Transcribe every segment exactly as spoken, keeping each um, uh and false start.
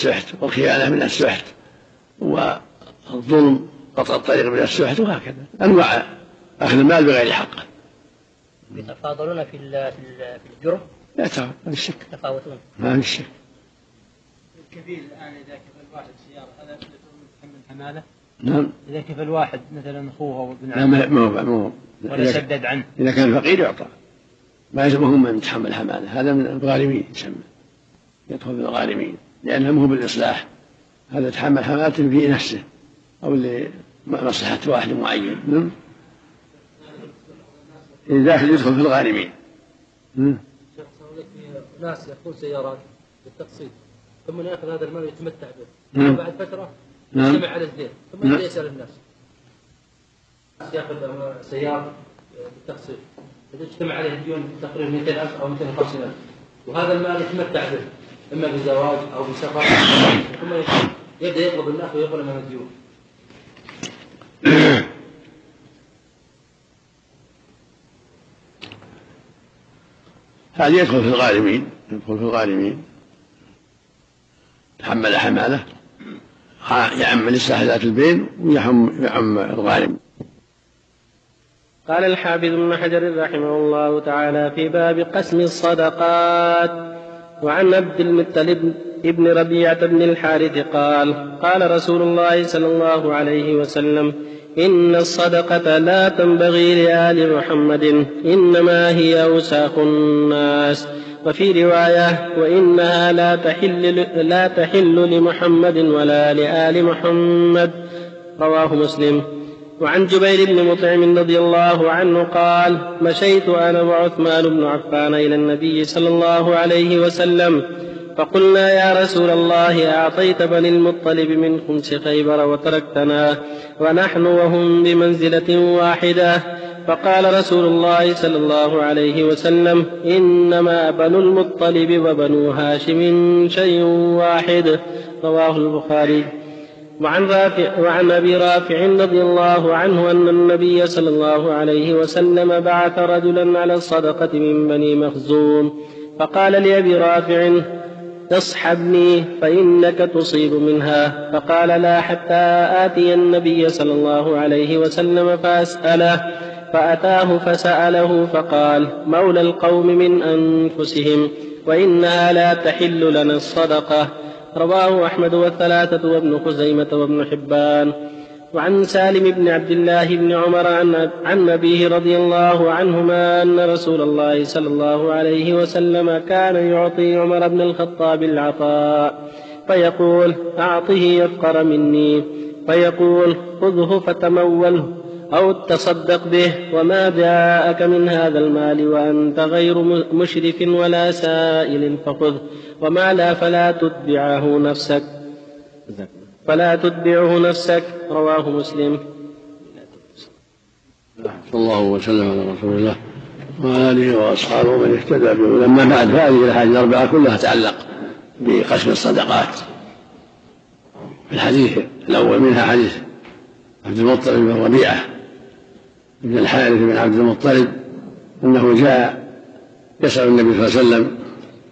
السحت، والخيانة من السحت، والظلم قطع الطريق من السحت، وهكذا أنواع أخذ المال بغير حقه. يتفاضلون في في الجرم؟ لا تفاوت، ما في شك، يتفاوتون ما في شك. الكفيل الآن إذا كفى الواحد سيارة هذا يتحمل حمالة؟ نعم. إذا كفى الواحد مثلا أخوه أو ابن عمه لا ما هو ما هو ولا سدد عنه، إذا كان فقير يعطى، ما يلزمهم من يتحمل حمالة، هذا من الغارمين يسمى، يدخل في الغارمين، لأنه مو بالإصلاح، هذا يتحمل حمالته في نفسه أو لمصلحة واحد معين. نعم. إذا يدخل في الغارمين. ناس يأخذون سيارات بالتقسيط ثم يأخذ هذا المال ويتمتع به، وبعد فترة يجتمع على الدين ثم يبدأ يسأل الناس. يأخذ سيارة بالتقسيط إذا اجتمع عليه الديون تقريبا مئتين ألف أو مئتين وخمسين ألف، وهذا المال يتمتع به إما بزواج أو بسفر، ثم يبدأ يطلب الناس ويقول أمام الديون. هذا يدخل في الغارمين، يدخل في الغارمين تحمل حماله، يعم الإصلاح ذات البين ويعم يعم الغارم. قال الحافظ ابن حجر رحمه الله تعالى في باب قسم الصدقات: وعن عبد المطلب ابن ربيعة بن الحارث قال: قال رسول الله صلى الله عليه وسلم: إن الصدقة لا تنبغي لآل محمد، إنما هي أوساخ الناس. وفي رواية: وإنها لا تحل, لا تحل لمحمد ولا لآل محمد. رواه مسلم. وعن جبير بن مطعم رضي الله عنه قال: مشيت أنا وعثمان بن عفان إلى النبي صلى الله عليه وسلم فقلنا: يا رسول الله، أعطيت بني المطلب من خمس خيبر وتركتنا ونحن وهم بمنزلة واحدة. فقال رسول الله صلى الله عليه وسلم: إنما بنو المطلب وبنو هاشم شيء واحد. رواه البخاري. وعن, رافع وعن أبي رافع رضي الله عنه أن النبي صلى الله عليه وسلم بعث رجلا على الصدقة من بني مخزوم، فقال لأبي رافع: اصحبني فإنك تصيب منها. فقال: لا، حتى آتي النبي صلى الله عليه وسلم فأسأله. فأتاه فسأله فقال: مولى القوم من أنفسهم، وإنها لا تحل لنا الصدقة. رواه أحمد والثلاثة وابن خزيمة وابن حبان. وعن سالم بن عبد الله بن عمر عن أبيه رضي الله عنهما أن رسول الله صلى الله عليه وسلم كان يعطي عمر بن الخطاب العطاء فيقول: أعطه يفقر مني، فيقول: خذه فتموله أو تصدق به، وما جاءك من هذا المال وأنت غير مشرف ولا سائل فخذ، وما لا فلا تتبعه نفسك فلا تتبعه نفسك. رواه مسلم. صلى الله وسلم على رسول الله وعلى آله وأصحابه من اهتدى به. لما بعد هذه الأحاديث الأربعة كلها تتعلق بقسم الصدقات. في الحديث الأول منها حديث عبد المطلب بن ربيعة بن الحارث بن عبد المطلب أنه جاء يسأل النبي صلى الله عليه وسلم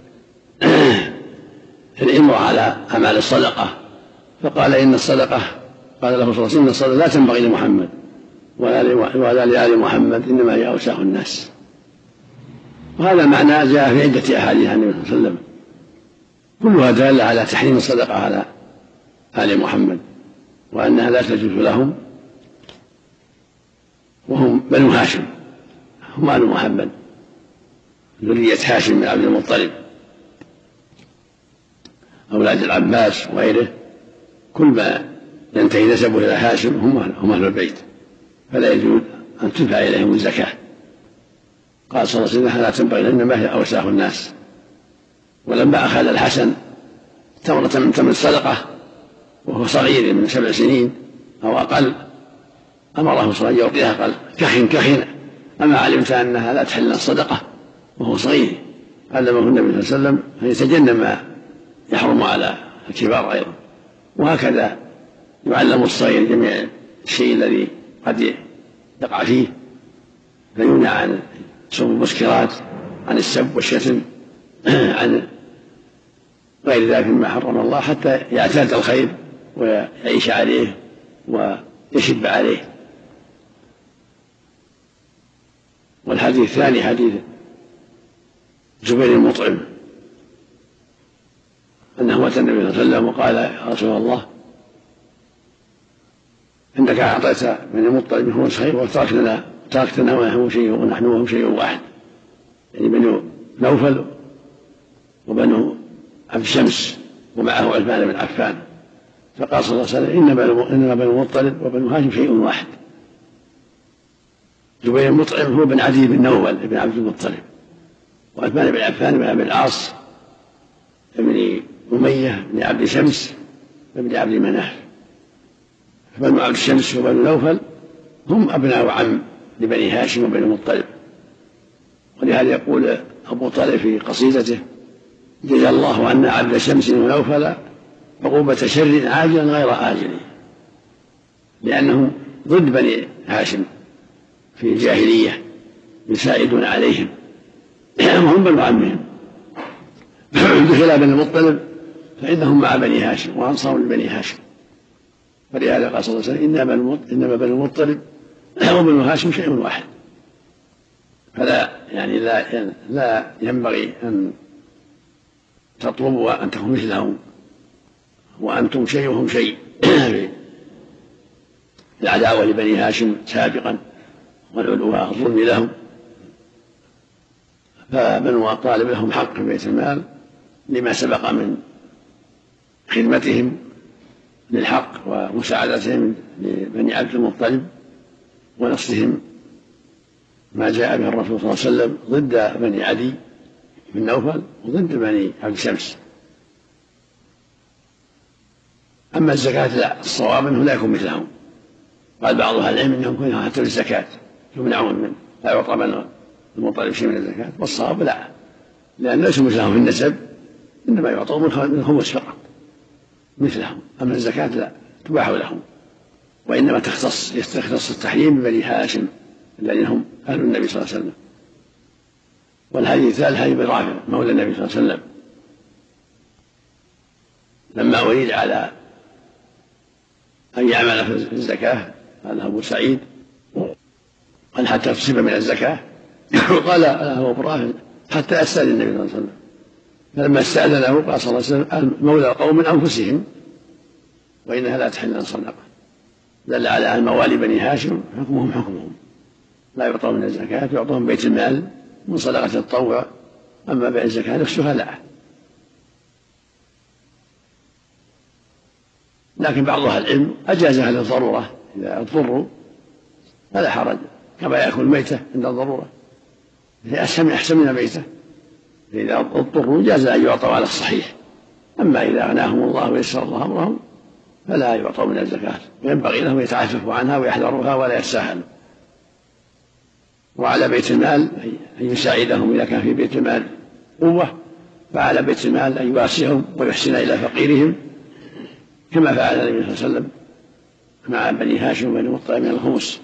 الإمر على أعمال الصدقة، فقال: إن الصدقة، قال له صلى الله عليه وسلم: إن الصدقة لا تنبغي لمحمد ولا لآل محمد، إنما هي أوساخ الناس. وهذا المعنى جاء في عدة أحاديث عن النبي صلى الله عليه وسلم كلها دالة على تحريم الصدقة على آل محمد، وأنها لا تجوز لهم، وهم بنو هاشم، هم آل محمد ذرية هاشم بن عبد المطلب، أولاد العباس وغيره، كل ما ينتهي نسبه إلى هاشم هم أهل البيت، فلا يجوز أن تدفع إليهم الزكاة. قال صلى الله عليه وسلم: لا تنبغي، إنما هي أوساخ الناس. ولما أخذ الحسن تمرة من تمر الصدقة وهو صغير من سبع سنين أو أقل، أمره صلى الله عليه وسلم قال: كخن كخن، أما علمت أنها لا تحل الصدقة وهو صغير. علمه النبي صلى الله عليه وسلم أن يتجنب ما يحرم على الكبار أيضا. وهكذا يعلم الصغير جميع الشيء الذي قد يقع فيه، فيمنع عن شرب المسكرات، عن السب والشتم، عن غير ذلك مما حرم الله حتى يعتاد الخير ويعيش عليه ويشب عليه. والحديث الثاني حديث جبير المطعم أنه أتى النبي صلى الله عليه وسلم وقال: يا رسول الله إنك أعطيت بني المطلب هو خير وتركتنا تركتنا ونحن شيء ونحن وهم شيء واحد، يعني بنو نوفل وبنو عبد الشمس ومعه عثمان بن عفان. فقال صلى الله عليه وسلم: إنما بنو المطلب وبنو هاشم شيء واحد. جبير المطعم هو بن عدي بن نوفل بن عبد المطلب، وعثمان بن عفان بن أبي العاص بن أمية بن عبد شمس بن عبد مناف. فبنو عبد الشمس وبنو نوفل هم أبناء عم لبني هاشم وبني المطلب. ولهذا يقول أبو طالب في قصيدته: جزى الله عنا عبد شمس ونوفل عقوبة شر عاجلا غير آجل، لأنهم ضد بني هاشم في الجاهلية يساعدون عليهم وهم بنو عمهم. بخلاف بني المطلب فإنهم مع بني هاشم وأنصار لبني هاشم. ولهذا قال صلى الله عليه وسلم: إنما بني المطلب وبنو هاشم شيء واحد. فلا يعني لا, لا ينبغي أن تطلبوا أن تكونوا مثلهم وأنتم شيء وهم شيء. العداوة لبني هاشم سابقا والعلوة الظلم لهم، فبنو طالب لهم حق في بيت المال لما سبق من خدمتهم للحق ومساعدتهم لبني عبد المطلب ونصرهم ما جاء به الرسول صلى الله عليه وسلم ضد بني عدي بن نوفل وضد بني عبد شمس. أما الزكاة لا، الصواب أنه لا يكون مثلهم. قال بعض أهل العلم أنهم يكونون حتى بالزكاة يمنعون من لا يعطى بني المطلب شيء من الزكاة، والصواب لا، لأن ليسوا مثلهم في النسب، إنما يعطون من الخمس فقط مثلهم. أما الزكاة لا تباح لهم، وإنما تختص يختص التحريم ببني هاشم الذين هم أهل النبي صلى الله عليه وسلم. والحديث الثالث حديث رافع مولى النبي صلى الله عليه وسلم لما أريد على أن يعمل في الزكاة قال أبو سعيد: قال حتى تصيب من الزكاة؟ قال له أبو رافع: حتى أستأذن النبي صلى الله عليه وسلم. فلما استأذنه قال صلى الله عليه وسلم: مولى القوم من أنفسهم وإنها لا تحل عن صدقة. دل على أن موالي بني هاشم حكمهم حكمهم، لا يعطون من الزكاة، يعطون بيت المال من صدقة التطوع، أما بيع الزكاة نفسها لا. لكن بعض أهل العلم أجازها للضرورة، إذا اضطروا فلا حرج، كما يأكل ميتة عند الضرورة هي أحسن من ميتة، فإذا اضطروا جاز أن يعطوا على الصحيح. أما إذا أغناهم الله ويسر الله أمرهم فلا يعطوا من الزكاة، وينبغي لهم يتعففوا عنها ويحذروها ولا يتساهلوا. وعلى بيت المال أن يساعدهم إذا كان في بيت المال قوة، فعلى بيت المال أن يواسيهم ويحسن إلى فقيرهم كما فعل النبي صلى الله عليه وسلم مع بني هاشم وبني المطلب من الخمس.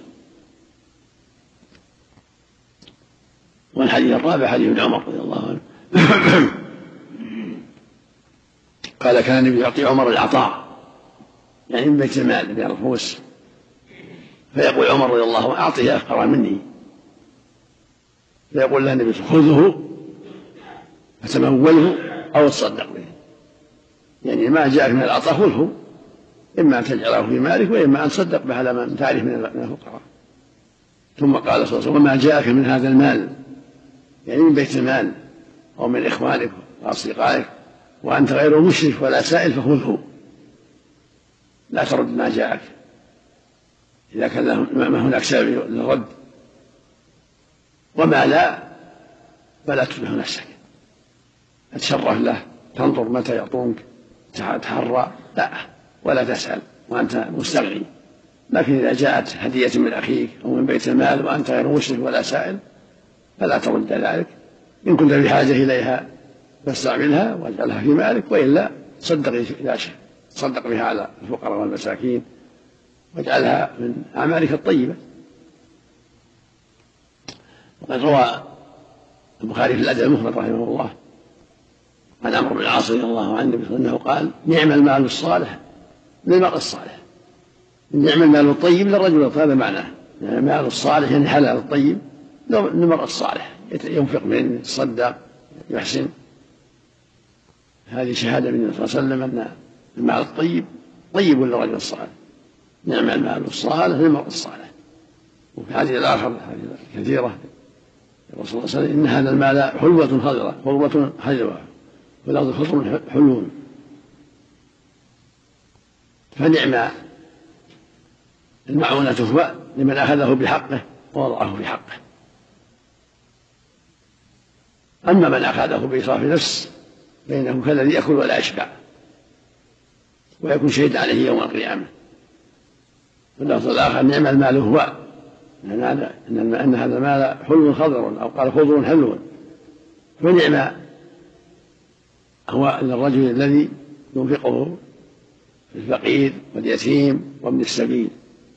والحديث الرابع حديث عمر رضي الله عنه قال: كان النبي يعطي عمر العطاء، يعني من بيت المال من الخمس، فيقول عمر رضي الله عنه: أعطيه أفقر مني، فيقول له النبي: خذه فتموله أو تصدق به، يعني ما جاءك من العطاء خذه، إما أن تجعله في مالك وإما أن تصدق به على من تعرف من الفقراء. ثم قال صلى الله عليه وسلم: وما جاءك من هذا المال، يعني من بيت المال أو من إخوانك وأصدقائك وأنت غير مشرف ولا سائل فخذه، لا ترد ما جاءك إذا كان ما هناك سبب للرد، وما لا فلا تتبع نفسك، تشرف له، تنظر متى يعطونك، تحرى لا، ولا تسأل وأنت مستغني. لكن إذا جاءت هدية من أخيك أو من بيت المال وأنت غير مشرف ولا سائل فلا ترد ذلك. إن كنت بحاجة إليها فاستعملها واجعلها في مالك، وإلا تصدق إذا شئت، تصدق بها على الفقراء والمساكين واجعلها من أعمالك الطيبة. وقد روى البخاري في الأدب المفرد رحمه الله عن عمرو بن العاص رضي الله عنه أنه قال: نعم المال الصالح للمرء الصالح، نعم المال الطيب للرجل. هذا معناه المال الصالح يعني حلال الطيب للمرء الصالح، ينفق منه، يتصدق، يحسن. هذه شهادة من النبي صلى الله عليه وسلم أن المال الطيب طيب للرجل الصالح. نعم المال الصالح للمرء الصالح. وفي الحديث الآخر حديث كثيرة الرسول صلى الله عليه وسلم: إن هذا المال حلوة خضرة، حلوة حلوة، والأرض خضر حلو. فنعم المعونة هو لمن أخذه بحقه ووضعه في حقه. أما من أخذه بإسراف نفس فإنه كالذي يأكل ولا يشبع، ويكون شهيد عليه يوم القيامة. واللفظ الآخر: نعم المال هو، أن هذا المال حلو خضر، أو قال خضر حلو. فنعم هو للرجل الذي ينفقه في الفقير واليتيم وابن السبيل.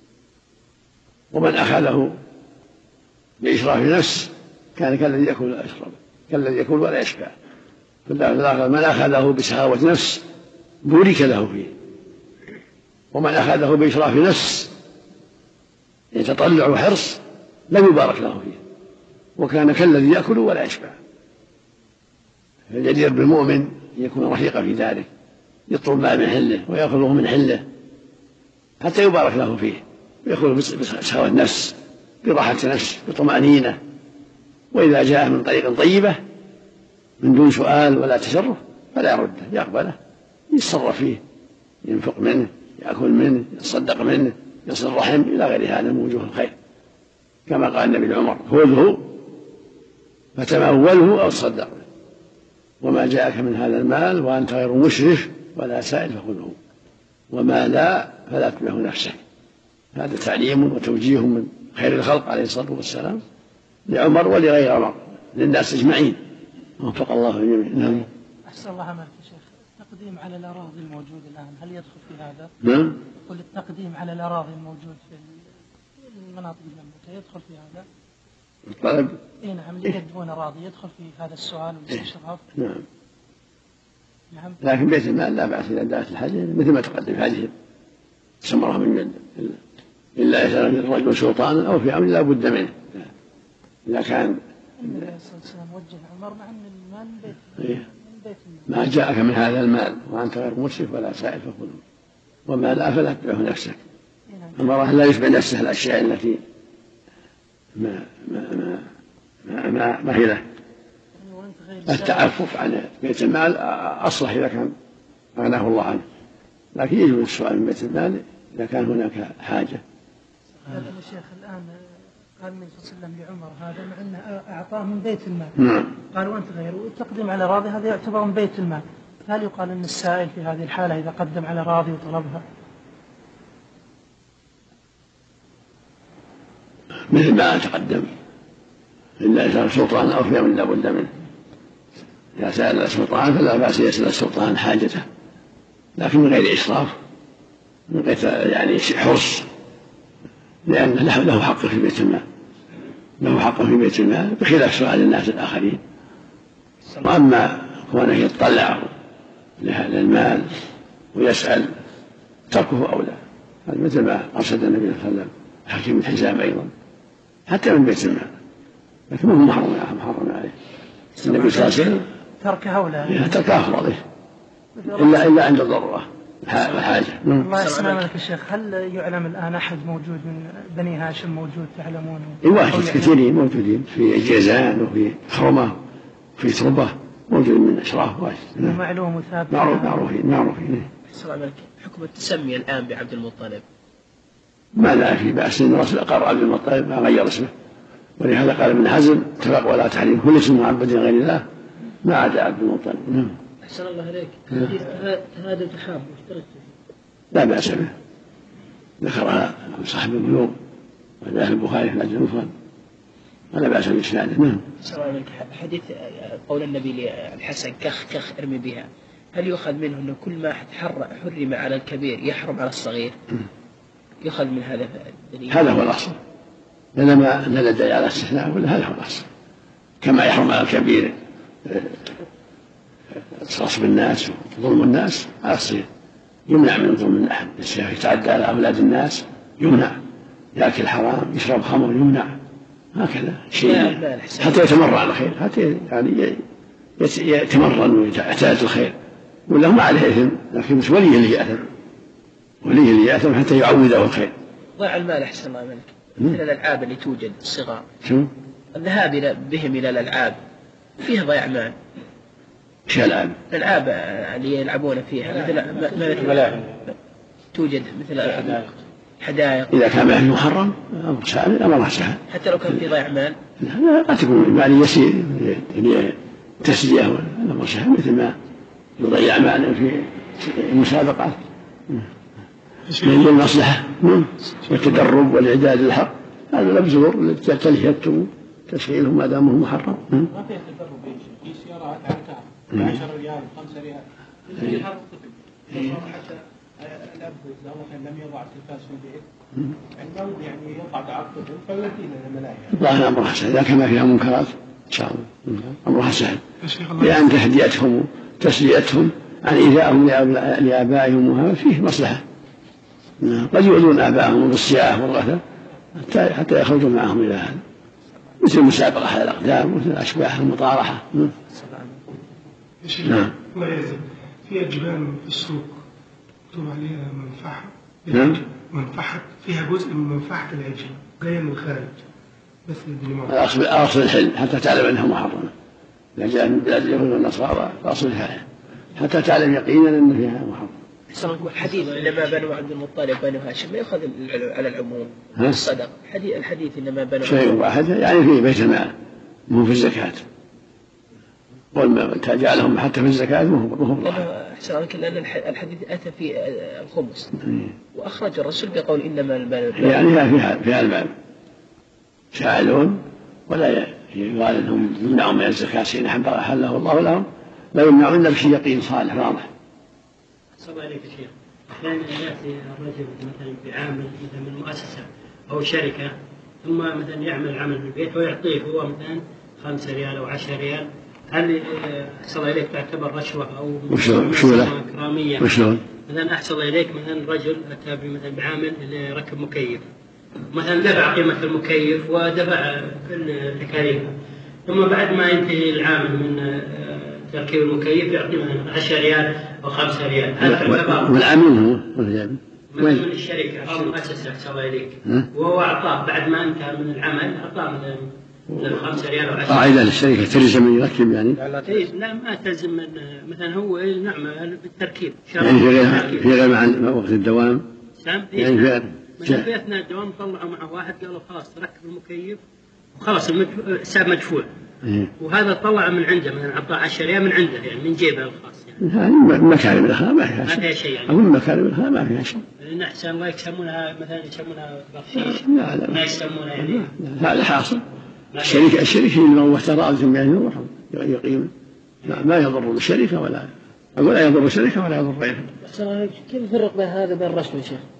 ومن أخذه بإشراف نفس كان كالذي يأكل ولا يشرب، كالذي يأكل ولا يشبع. فالآخر: من أخذه بشهوة نفس بورك له فيه، ومن أخذه بإشراف نفس يتطلع وحرص لم يبارك له فيه، وكان كالذي يأكل ولا يشبع. فالجدير بالمؤمن يكون رفيقا في ذلك، يطلب ما من حله ويأخذه من حله حتى يبارك له فيه، ويأخذه بشهوة النفس، براحة نفس، بطمأنينة. وإذا جاء من طريق طيبة من دون سؤال ولا تشرف فلا يرده، يقبله، يتصرف فيه، ينفق منه، يأكل منه، يتصدق منه، يصل رحم، إلى غير هذا من وجوه الخير. كما قال النبي لعمر: خذه فتموله أو تصدق به، وما جاءك من هذا المال وأنت غير مشرف ولا سائل فخذه، وما لا فلا تتبعه نفسك. هذا تعليم وتوجيه من خير الخلق عليه الصلاة والسلام لعمر ولغير عمر، للناس أجمعين، وفق الله جميعا. نعم. أحسن الله عملك يا شيخ. التقديم على الأراضي الموجود الآن هل يدخل في هذا؟ نعم. يقول التقديم على الأراضي الموجود في المناطق المملكة يدخل في هذا؟ الطلب؟ إيه نعم، اللي يقدمون أراضي يدخل في هذا السؤال والاستشراف؟ نعم. نعم. لكن بيت المال لا بأس إذا دعت الحاجة، مثل ما تقدم في هذه سمرها من جد، إلا يسأل الرجل سلطانا أو في أمر لا بد منه. إذا كان النبي صلى الله عليه وسلم وجه عمر مع أن المال من بيت إيه؟ من بيت المال. ما جاءك من هذا المال وأنت غير مسرف ولا سائل فخذه، وما لا فلا تتبعه نفسك. المرأة لا يشبع نفسها الأشياء التي ما ما ما ما, ما, ما هي له. التعفف عن بيت المال أصلح إذا كان أغناه الله عنه، لكن يجوز السؤال من بيت المال إذا كان هناك حاجة. هذا يا شيخ الآن قال النبي صلى الله عليه وسلم لعمر هذا مع أنه أعطاه من بيت المال. نعم. قال: وأنت غيره. والتقديم على راضي هذا يعتبر من بيت المال، هل يقال أن السائل في هذه الحالة إذا قدم على راضي وطلبها؟ مثل ما تقدم، إلا إذا السلطان أو في أمر لا بد منه. إذا سأل السلطان فلا بأس يسأل السلطان حاجته، لكن من غير إسراف، من غير يعني حرص، لأن له, له حق في بيت المال، له حق في بيت المال بخلاف سؤال الناس الآخرين. وأما كونه يطلع لهذا المال ويسأل تركه أولى، هذا مثل ما أرشد النبي صلى الله عليه وسلم حكيم الحزام أيضا حتى من بيت المال، لكن هو محرم محرم عليه. النبي صلى الله عليه وسلم تركه أولى، تركه أفضل إلا إلا عند الضرورة الحاجة. الله يسلمك يا شيخ. هل يعلم الآن أحد موجود من بني هاشم موجود تعلمونه؟ واحد كثيرين موجودين في جيزان وفي خرمة وفي تربة، موجود من أشراف واحد معلوم وثابت معروف معروفين معروفين. السلام عليكم. حكم التسمية الآن بعبد المطلب؟ ما لا في بأس، إن الرسول أقر عبد المطلب ما غير اسمه، ولهذا قال ابن حزم: اتفق ولا تحريم كل اسم معبد غير الله ما عدا عبد المطلب. أحسن الله عليك. هذا تحاب واشتركت لا بأس به، ذكرها صاحب البلوغ وجاء في البخاري في الأدب المفرد، ولا بأس بإسناده. نعم. السلام عليك. حديث قول النبي للحسن: كخ كخ ارمي بها، هل يؤخذ منه أنه كل ما حرم على الكبير يحرم على الصغير؟ يؤخذ من هذا الدليل؟ هذا هو الأصل، لما دل الدليل على استثناء ولا هذا هو الأصل. كما يحرم على الكبير غصب الناس وظلم الناس لا يصير، يمنع من ظلم أحد. الشيخ يتعدى على أولاد الناس يمنع، يأكل حرام يشرب خمر يمنع، هكذا شيء حتى يتمرن على الخير، حتى يعني يتمرن ويعتاد الخير، ولا ما عليه إثم، لكن مش ولي اللي يأثم، ولي اللي يأثم حتى يعوده الخير. ضيع المال أحسن الله منك، مثل الألعاب اللي توجد الصغار، شو؟ الذهاب بهم إلى الألعاب فيها ضياع مال. ايش الألعاب؟ الألعاب اللي يلعبون فيها مثل ما توجد مثل حدائق، إذا كان معه محرم أمر سهل، أمر سهل حتى لو كان في ضياع مال. لا لا تكون مال يسير تسلية، أمر سهل، مثل ما يضيع مال في المسابقات من المصلحة والتدرب والإعداد للحق، هذا مبذور تلهيته تسهيله ما دامه محرم. ما فيه تدرب في سيارات عن عشرة ريال خمسة ريال يصير هذا الطفل حتى الأب إذا مثلا لم يضع التلفاز في البيت عندما يعني يضع دعاء الطفل فيأتينا الملاهي. والله أمرها سهل، إذا كان ما فيها منكرات إن شاء الله أمرها سهل، لأن تهدئتهم وتسليتهم عن إيذائهم لآبائهم وهذا فيه مصلحة. قد يؤذون آبائهم بالصياح والغثى حتى حتى يخرجوا معهم إلى هذا، مثل مسابقة على الأقدام، مثل أشباح المطارحة. نعم. الله يعزك، في أجبان في السوق مكتوب عليها منفعة، نعم، منفعة فيها جزء من منفعة العجل جاية من الخارج بس الدنمارك. أصل الحل حتى تعلم أنها محرمة، إذا جاء من بلاد اليهود والنصارى فأصلها حتى تعلم يقينا أن فيها محرمة. الحديث إنما بنو عبد المطلب بنو هاشم ما يأخذ على العموم الصدق. الحديث الحديث إنما بنو شيء واحد يعني فيه بيت المال مو في الزكاة، والما جعلهم حتى في الزكاة مو هو أحسن عنك، لأن الحديث أتى في الخمس وأخرج الرسول بقول إنما البنو، يعني فيها فيها المال شاعلون، ولا يقال أنهم يمنعون من الزكاة شيء أحله الله لهم، لا يمنعون إلا بشيء يقين صالح واضح. صلى عليك يا شيخ، أحيانا يأتي الرجل مثلا بعامل مثلا من مؤسسة أو شركة، ثم مثلا يعمل عمل في البيت ويعطيه هو مثلا خمسة ريال أو عشرة ريال، هل أحسن إليك تعتبر رشوة أو مشروع إكرامية؟ وشلون؟ مثلا أحسن إليك مثلا رجل أتى مثلا بعامل اللي ركب مكيف، مثلا دفع قيمة المكيف ودفع كل تكاليفه، ثم بعد ما ينتهي العامل من تركيب المكيف يعطي مثلا عشرة ريال أو خمسة ريال، هل تعتبر؟ والعامل هو من الشركة أو المؤسسة أحسن إليك، وهو أعطاه بعد ما انتهى من العمل أعطاه مثلا خمسة ريال أو عشرة. قاعدة للشركة تلزم من يركب يعني؟ لا ما تلزم، مثلا هو نعمل بالتركيب يعني في غير في غير مع وقت الدوام، يعني في مثلا في أثناء الدوام طلعوا معه واحد قالوا خلاص تركب المكيف وخلاص الساب مدفوع، وهذا طلع من عنده مثلا أعطاه عشرة ريال من عنده يعني من جيبه الخاص يعني. هذه مكارم الأخلاق ما فيها شيء. ما فيها شيء يعني. أقول مكارم الأخلاق ما فيها شيء. لأن أحسن الله يسمونها مثلا يسمونها بخشيش. لا لا. ما يسمونها يعني. هذا حاصل. الشركة الشركة اللي هو تراضي بين يروحوا يقيم. ما يضر الشركة ولا أقول لا يضر الشركة ولا يضر غيرها. كيف نفرق بين هذا وبين الرشوة يا شيخ؟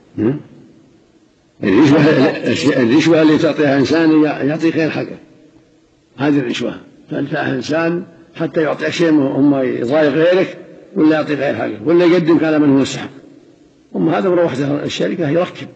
الرشوة الرشوة اللي تعطيها إنسان يعطي غير حقه، هذه الرشوة. تدفعها إنسان حتى يعطي شيء هم يضايق غيرك ولا يعطي غير حقه ولا يقدم على من هو يستحق. أما هذا مروحة الشركة يركب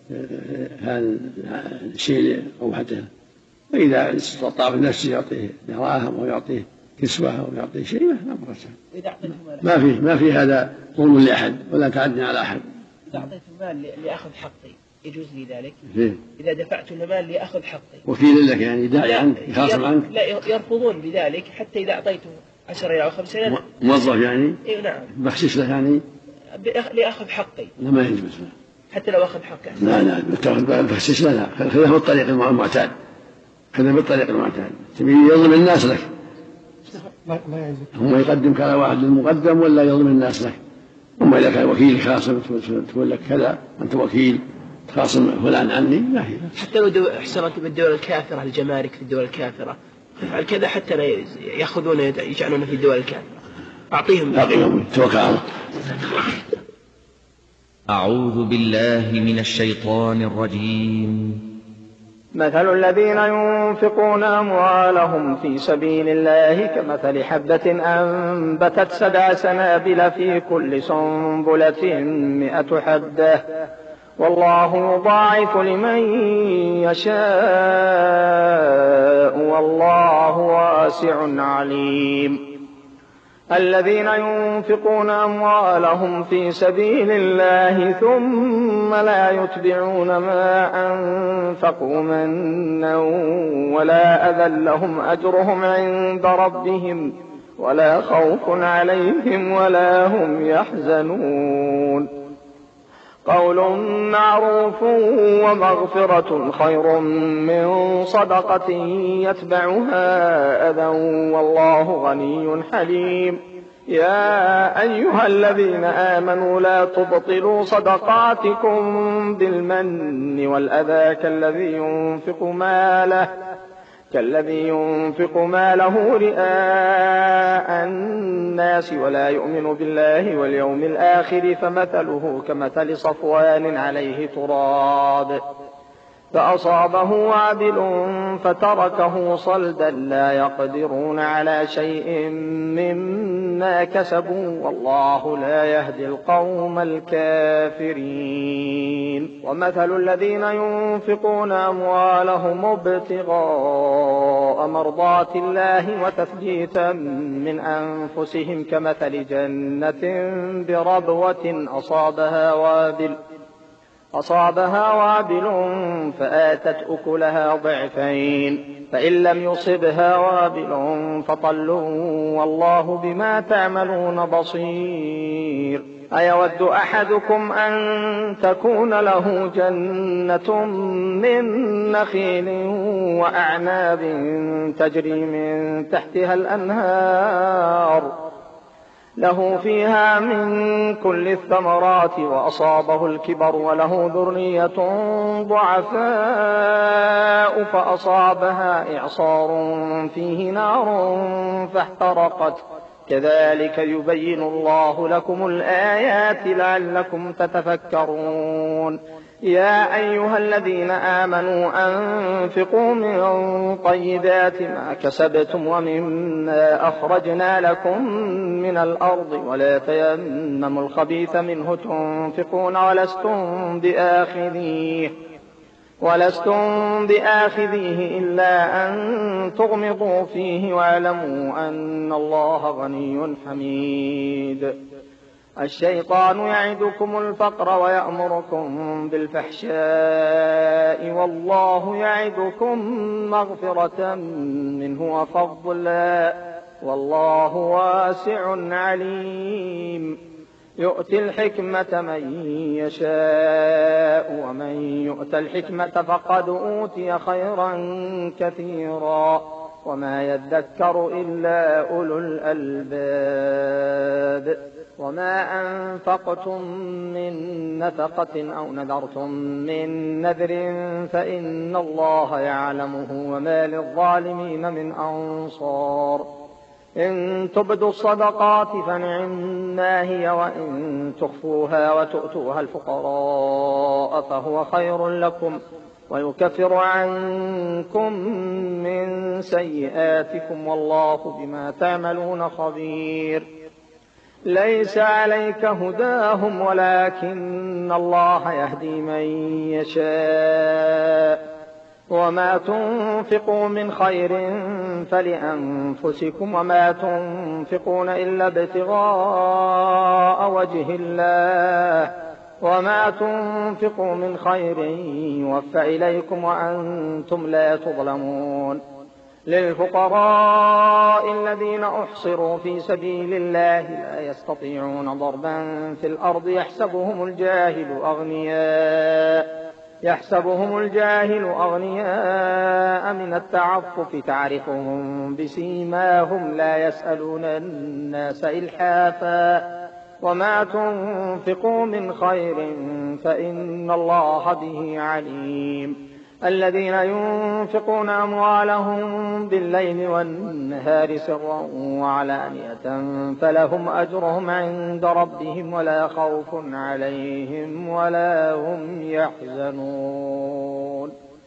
هذا الشيء أو حتى وإذا استطاع بنفسه يعطيه دراهم أو يعطيه كسوة أو يعطيه شيء ما ما في ما في هذا ظلم لأحد ولا تعدي على أحد. إذا أعطيت المال لأخذ حقي يجوز لي ذلك؟ فيه. إذا دفعت المال لأخذ حقي وكيل لك يعني داعي عنك يخاصم عنك؟ لا يرفضون بذلك حتى إذا أعطيته عشرة ريال أو خمسة ريال موظف يعني؟ إيه نعم بخشش له يعني؟ لأخذ حقي. لا ما يجوز حتى لو أخذ حقه. لا لا بخشش له لا خذه بالطريق المعتاد، خذه بالطريق المعتاد. تبي يظلم الناس لك هم يقدمك على واحد المقدم ولا يظلم الناس لك. أما إذا كان وكيل خاصم تقول لك كذا أنت وكيل خاصم فلان عني لا هي. حتى لو دو... احسنت بالدول الكافرة الجمارك في الدول الكافرة تفعل كذا حتى لا يأخذون يجعلون في الدول الكافرة أعطيهم أعطيهم توكل على الله. أعوذ بالله من الشيطان الرجيم. مثل الذين ينفقون أموالهم في سبيل الله كمثل حبة أنبتت سبع سنابل في كل سنبلة مئة حبة والله يضاعف لمن يشاء والله واسع عليم. الذين ينفقون أموالهم في سبيل الله ثم لا يتبعون ما أنفقوا منا ولا أذى لهم أجرهم عند ربهم ولا خوف عليهم ولا هم يحزنون. قول معروف ومغفرة خير من صدقة يتبعها أذى والله غني حليم. يا أيها الذين آمنوا لا تبطلوا صدقاتكم بالمن والأذى كالذي ينفق ماله كالذي ينفق ماله رئاء الناس ولا يؤمن بالله واليوم الآخر فمثله كمثل صفوان عليه تراب فأصابه وابل فتركه صلدا لا يقدرون على شيء مما كسبوا والله لا يهدي القوم الكافرين. ومثل الذين ينفقون أموالهم ابتغاء مرضات الله وتثبيتا من أنفسهم كمثل جنة بربوة أصابها وابل أصابها وابل فآتت أكلها ضعفين فإن لم يصبها وابل فطل والله بما تعملون بصير. أيود أحدكم أن تكون له جنة من نخيل وأعناب تجري من تحتها الأنهار له فيها من كل الثمرات وأصابه الكبر وله ذرية ضعفاء فأصابها إعصار فيه نار فاحترقت كذلك يبين الله لكم الآيات لعلكم تتفكرون. يا أيها الذين آمنوا أنفقوا من طيبات ما كسبتم ومما أخرجنا لكم من الأرض ولا تيمموا الخبيث منه تنفقون ولستم بآخذيه ولستم بآخذيه إلا أن تغمضوا فيه واعلموا أن الله غني حميد. الشيطان يعدكم الفقر ويأمركم بالفحشاء والله يعدكم مغفرة منه وفضلا والله واسع عليم. يؤتي الحكمة من يشاء ومن يؤت الحكمة فقد أوتي خيرا كثيرا وما يذكر إلا أولو الألباب. وما أنفقتم من نفقة أو نذرتم من نذر فإن الله يعلمه وما للظالمين من أنصار. إن تبدوا الصدقات فنعما هي وإن تخفوها وتؤتوها الفقراء فهو خير لكم ويكفر عنكم من سيئاتكم والله بما تعملون خبير. ليس عليك هداهم ولكن الله يهدي من يشاء وما تنفقوا من خير فلأنفسكم وما تنفقون إلا ابتغاء وجه الله وما تنفقوا من خير يوفى إليكم وأنتم لا تظلمون. للفقراء الذين أحصروا في سبيل الله لا يستطيعون ضربا في الأرض يحسبهم الجاهل أغنياء يحسبهم الجاهل أغنياء من التعفف تعرفهم بسيماهم لا يسألون الناس إلحافا وما تنفقوا من خير فإن الله به عليم. الذين ينفقون أموالهم بالليل والنهار سرا وعلانية فلهم أجرهم عند ربهم ولا خوف عليهم ولا هم يحزنون.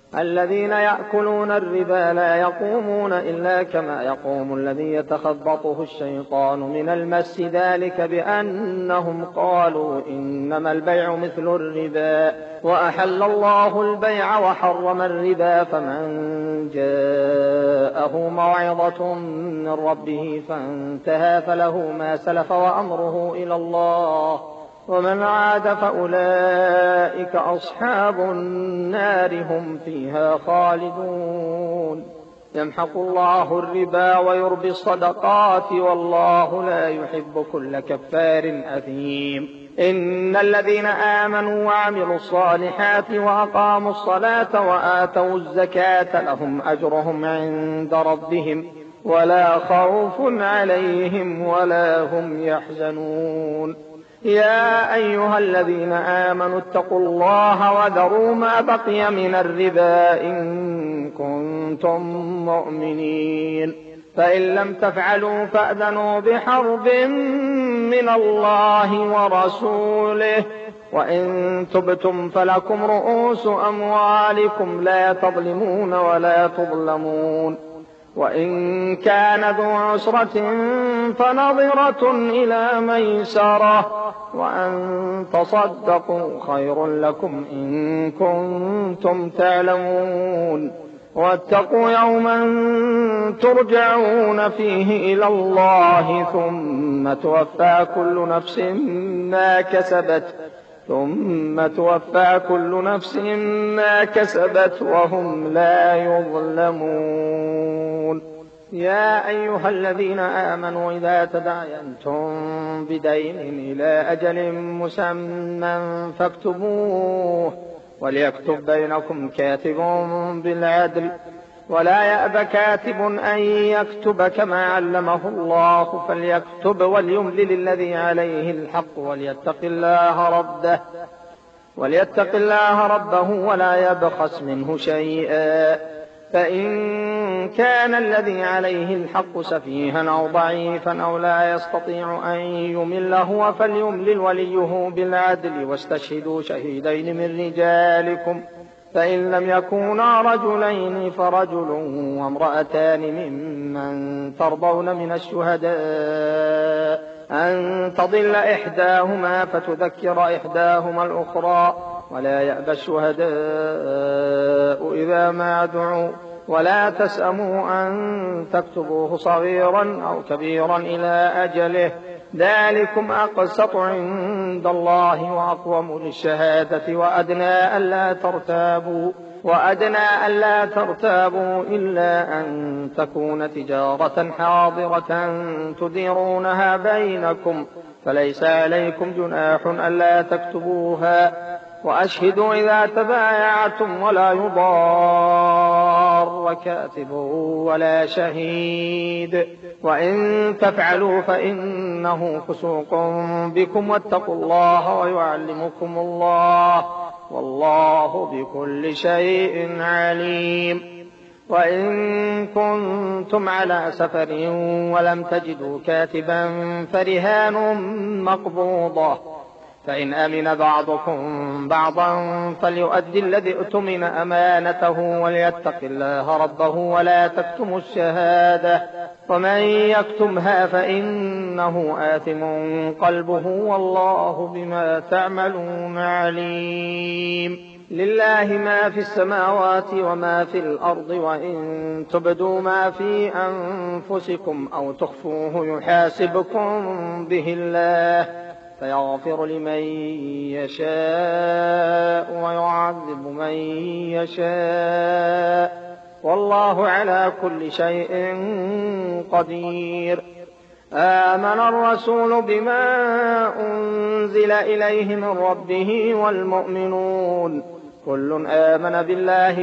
الذين يأكلون الربا لا يقومون إلا كما يقوم الذي يتخبطه الشيطان من المس ذلك بأنهم قالوا إنما البيع مثل الربا وأحل الله البيع وحرم الربا فمن جاءه موعظة من ربه فانتهى فله ما سلف وأمره إلى الله ومن عاد فأولئك أصحاب النار هم فيها خالدون يمحق الله الربا ويربي الصدقات والله لا يحب كل كفار أثيم إن الذين آمنوا وعملوا الصالحات وأقاموا الصلاة وآتوا الزكاة لهم أجرهم عند ربهم ولا خوف عليهم ولا هم يحزنون يا أيها الذين آمنوا اتقوا الله وذروا ما بقي من الربا إن كنتم مؤمنين فإن لم تفعلوا فأذنوا بحرب من الله ورسوله وإن تبتم فلكم رؤوس أموالكم لا تظلمون ولا تظلمون وإن كان ذو عسرة فنظرة إلى ميسرة وأن تصدقوا خير لكم إن كنتم تعلمون واتقوا يوما ترجعون فيه إلى الله ثم توفى كل نفس ما كسبت ثم توفى كل نفس ما كسبت وهم لا يظلمون يا أيها الذين آمنوا إذا تداينتم بدين إلى أجل مسمى فاكتبوه وليكتب بينكم كاتب بالعدل ولا يأب كاتب أن يكتب كما علمه الله فليكتب وليملل الذي عليه الحق وليتق الله ربه وليتق الله ربه ولا يبخس منه شيئا فإن كان الذي عليه الحق سفيها أو ضعيفا أو لا يستطيع أن يمل هو فليملل وليه بالعدل واستشهدوا شهيدين من رجالكم فإن لم يكونا رجلين فرجل وامرأتان ممن ترضون من الشهداء أن تضل إحداهما فتذكر إحداهما الأخرى ولا يأبى الشهداء إذا ما دعوا ولا تسأموا أن تكتبوه صغيرا أو كبيرا إلى أجله ذلكم أقسط عند الله وأقوم للشهادة وأدنى ألا ترتابوا وأدنى ألا ترتابوا إلا أن تكون تجارة حاضرة تديرونها بينكم فليس عليكم جناح ألا تكتبوها وأشهدوا إذا تبايعتم ولا يضار كاتب ولا شهيد وإن تفعلوا فإنه فسوق بكم واتقوا الله ويعلمكم الله والله بكل شيء عليم وإن كنتم على سفر ولم تجدوا كاتبا فرهان مقبوضة فإن أمن بعضكم بعضا فليؤدي الذي اؤتمن أمانته وليتق الله ربه ولا تكتموا الشهادة ومن يكتمها فإنه آثم قلبه والله بما تعملون عليم لله ما في السماوات وما في الأرض وإن تبدوا ما في أنفسكم أو تخفوه يحاسبكم به الله فيغفر لمن يشاء ويعذب من يشاء والله على كل شيء قدير آمن الرسول بما أنزل إليه من ربه والمؤمنون كل آمن بالله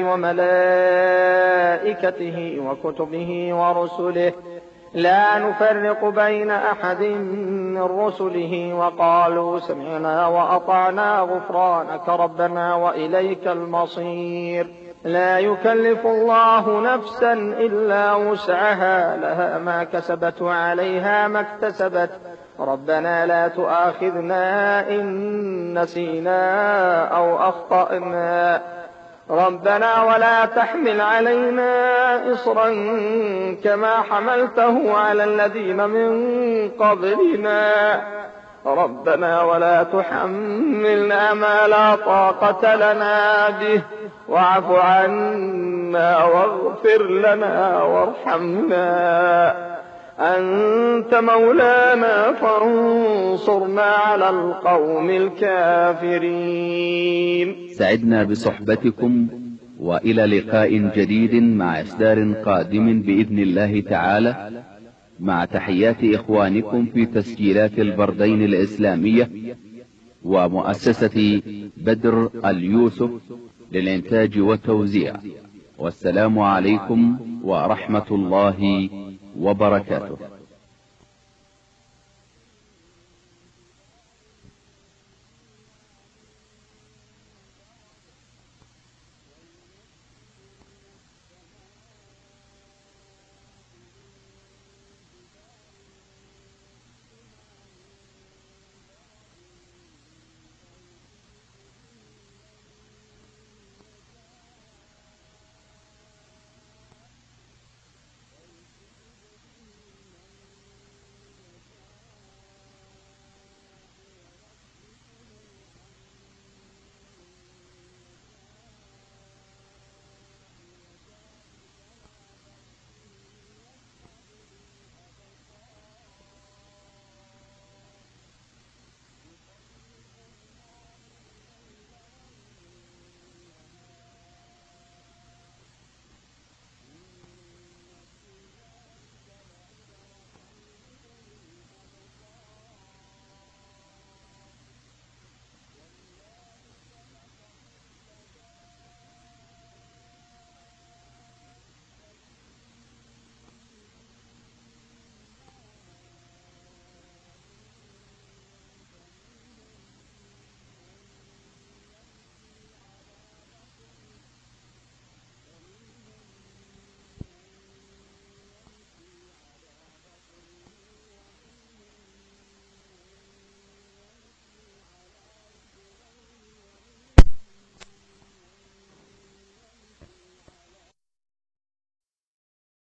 وملائكته وكتبه ورسله لا نفرق بين أحد من رسله وقالوا سمعنا وأطعنا غفرانك ربنا وإليك المصير لا يكلف الله نفسا إلا وسعها لها ما كسبت وعليها ما اكتسبت ربنا لا تؤاخذنا إن نسينا أو أخطأنا ربنا ولا تحمل علينا إصرا كما حملته على الذين من قبلنا ربنا ولا تحملنا ما لا طاقة لنا به واعف عنا واغفر لنا وارحمنا أنت مولانا فانصرنا على القوم الكافرين. سعدنا بصحبتكم، وإلى لقاء جديد مع إصدار قادم بإذن الله تعالى، مع تحيات إخوانكم في تسجيلات البردين الإسلامية ومؤسسة بدر اليوسف للإنتاج والتوزيع. والسلام عليكم ورحمة الله وبركاته.